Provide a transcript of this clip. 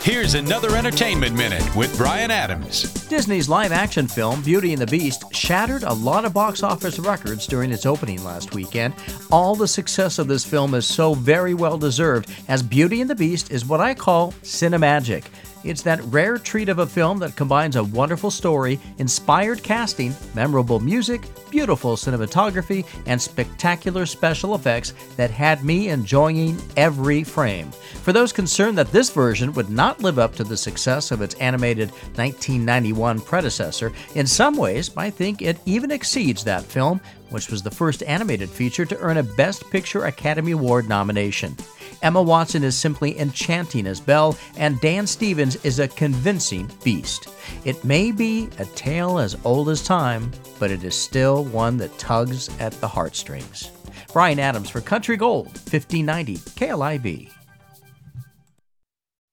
Here's another Entertainment Minute with Brian Adams. Disney's live-action film Beauty and the Beast shattered a lot of box office records during its opening last weekend. All the success of this film is so very well deserved, as Beauty and the Beast is what I call cinemagic. It's that rare treat of a film that combines a wonderful story, inspired casting, memorable music, beautiful cinematography, and spectacular special effects that had me enjoying every frame. For those concerned that this version would not live up to the success of its animated 1991 predecessor, in some ways, I think it even exceeds that film, which was the first animated feature to earn a Best Picture Academy Award nomination. Emma Watson is simply enchanting as Belle, and Dan Stevens is a convincing Beast. It may be a tale as old as time, but it is still one that tugs at the heartstrings. Brian Adams for Country Gold, 1590 KLIB.